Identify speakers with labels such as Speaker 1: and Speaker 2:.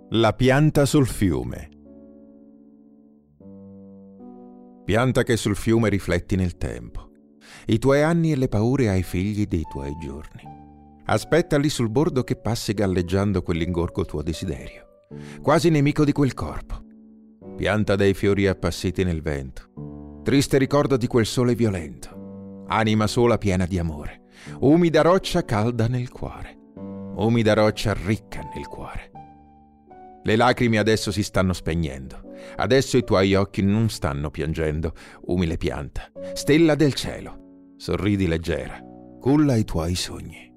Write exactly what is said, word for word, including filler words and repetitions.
Speaker 1: La pianta sul fiume. Pianta che sul fiume rifletti nel tempo, i tuoi anni e le paure ai figli dei tuoi giorni. Aspetta lì sul bordo che passi galleggiando quell'ingorgo tuo desiderio, quasi nemico di quel corpo. Pianta dei fiori appassiti nel vento, triste ricordo di quel sole violento, anima sola piena di amore, umida roccia calda nel cuore, umida roccia ricca nel cuore. Le lacrime adesso si stanno spegnendo, adesso i tuoi occhi non stanno piangendo, umile pianta, stella del cielo, sorridi leggera, culla i tuoi sogni.